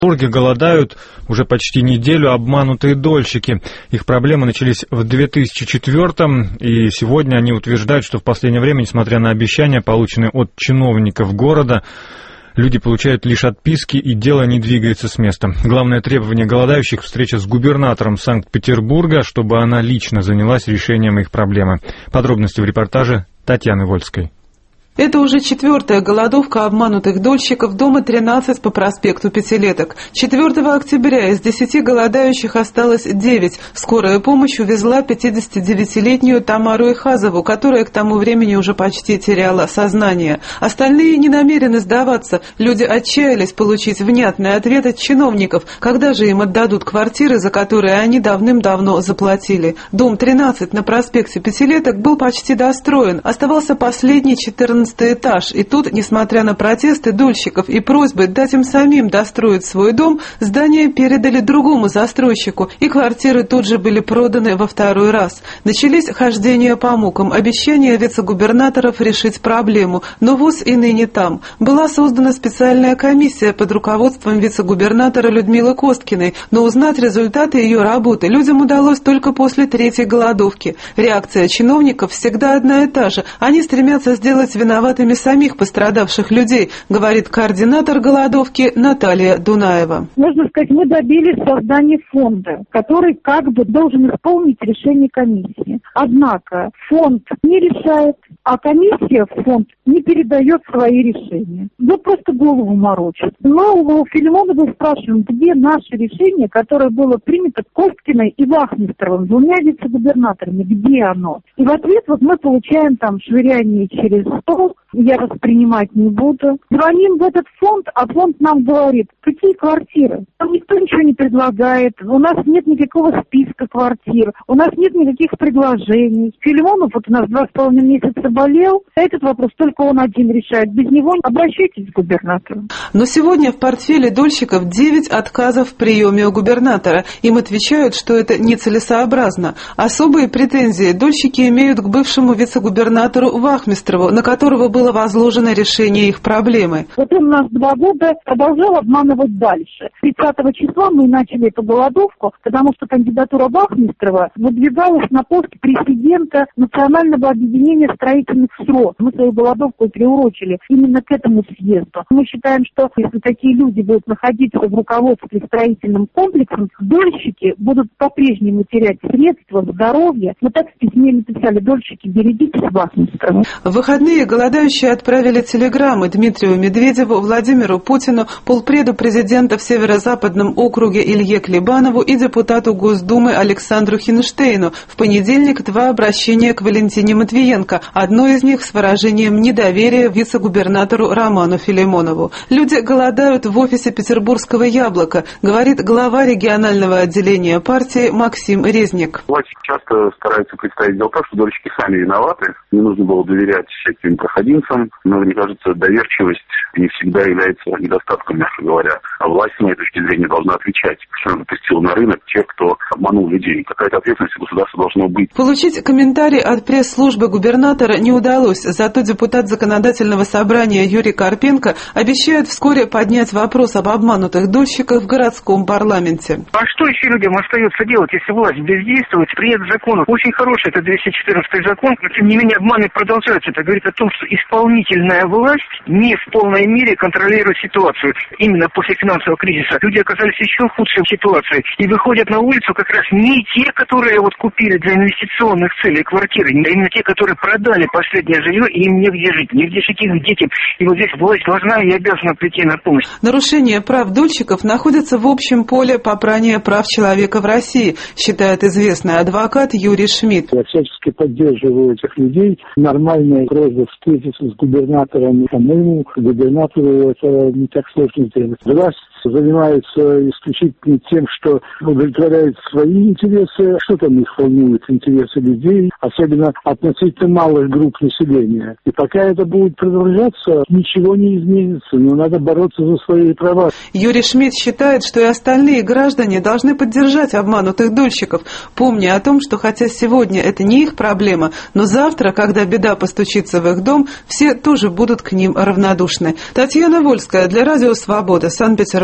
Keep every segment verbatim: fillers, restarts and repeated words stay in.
В Петербурге голодают уже почти неделю обманутые дольщики. Их проблемы начались в две тысячи четвёртом, и сегодня они утверждают, что в последнее время, несмотря на обещания, полученные от чиновников города, люди получают лишь отписки, и дело не двигается с места. Главное требование голодающих — встреча с губернатором Санкт-Петербурга, чтобы она лично занялась решением их проблемы. Подробности в репортаже Татьяны Вольской. Это уже четвертая голодовка обманутых дольщиков дома тринадцать по проспекту Пятилеток. четвёртого октября из десяти голодающих осталось девять. Скорая помощь увезла пятидесятидевятилетнюю Тамару Ихазову, которая к тому времени уже почти теряла сознание. Остальные не намерены сдаваться. Люди отчаялись получить внятный ответ от чиновников, когда же им отдадут квартиры, за которые они давным-давно заплатили. Дом тринадцать на проспекте Пятилеток был почти достроен. Оставался последний четырнадцатый этаж, и тут, несмотря на протесты дольщиков и просьбы дать им самим достроить свой дом, здание передали другому застройщику, и квартиры тут же были проданы во второй раз. Начались хождения по мукам, обещания вице-губернаторов решить проблему, но ВОС и ныне там. Была создана специальная комиссия под руководством вице-губернатора Людмилы Косткиной, но узнать результаты ее работы людям удалось только после третьей голодовки. Реакция чиновников всегда одна и та же. Они стремятся сделать виноватыми самих пострадавших людей, говорит координатор голодовки Наталья Дунаева. Можно сказать, мы добились создания фонда, который как бы должен исполнить решение комиссии. Однако фонд не решает, а комиссия в фонд не передает свои решения. Да просто голову морочат. Но у Филимонова спрашиваем, где наше решение, которое было принято Косткиной и Вахмистровым, двумя вице-губернаторами, где оно? И в ответ вот мы получаем там швыряние через стол, я воспринимать не буду. Звоним в этот фонд, а фонд нам говорит, какие квартиры? Там никто ничего не предлагает, у нас нет никакого списка квартир, у нас нет никаких предложений. Филимонов вот у нас два с половиной месяца болел, а этот вопрос только он один решает. Без него обращайтесь к губернатору. Но сегодня в портфеле дольщиков девять отказов в приеме у губернатора. Им отвечают, что это нецелесообразно. Особые претензии дольщики имеют к бывшему вице-губернатору Вахмистрову, на которого было возложено решение их проблемы. Вот он у нас два года продолжал обманывать дальше. тридцатого числа мы начали эту голодовку, потому что кандидатура Вахмистрова выдвигалась на пост президента Национального объединения строительных СРО. Мы свою голодовку приурочили именно к этому съезду. Мы считаем, что если такие люди будут находиться в руководстве строительным комплексом, дольщики будут по-прежнему терять средства, здоровье. Мы так в письме написали: дольщики, берегитесь Вахмистрова. В выходные голодающие отправили телеграммы Дмитрию Медведеву, Владимиру Путину, полпреду президента в Северо-Западном округе Илье Клебанову и депутату Госдумы Александру Хинштейну. В понедельник два обращения к Валентине Матвиенко. Одно из них с выражением недоверия вице-губернатору Роману Филимонову. Люди голодают в офисе петербургского «Яблока», говорит глава регионального отделения партии Максим Резник. Власти часто стараются представить дело так, что дольщики сами виноваты. Не нужно было доверять всяким проходимцам. Но, мне кажется, доверчивость не всегда является недостатком, мягко говоря. А власть, с моей точки зрения, должна отвечать, что она допустила на рынок тех, кто обманул людей. Какая-то ответственность у государства должна быть. Получить комментарий от пресс-службы губернатора не удалось, зато депутат Законодательного собрания Юрий Карпенко обещает вскоре поднять вопрос об обманутых дольщиках в городском парламенте. А что еще людям остается делать, если власть бездействует? Принят закон, очень хороший, это двести четырнадцатый закон, но тем не менее обманы продолжаются. Это говорит о том, что исполнительная власть не в полной мере контролирует ситуацию. Именно после финансового кризиса люди оказались еще в худшей ситуации и выходят на улицу как раз не те, которые вот купили для инвестиционных целей квартиры, а именно те, которые продали последнее жилье и им негде жить, негде жить их детям. И вот здесь власть должна и обязана прийти на помощь. Нарушение прав дольщиков находится в общем поле попрания прав человека в России, считает известный адвокат Юрий Шмидт. Я всячески поддерживаю этих людей. Нормальная просьба встретиться с губернатором. По-моему, губернатору это не так сложно сделать. Власть занимается исключительно тем, что удовлетворяет свои интересы, что там их волнует, интересы людей, особенно относительно малых групп населения. И пока это будет продолжаться, ничего не изменится, но надо бороться за свои права. Юрий Шмидт считает, что и остальные граждане должны поддержать обманутых дольщиков, помня о том, что хотя сегодня это не их проблема, но завтра, когда беда постучится в их дом, все тоже будут к ним равнодушны. Татьяна Вольская для Радио Свобода, Санкт-Петербург.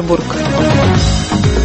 Санкт-Петербург.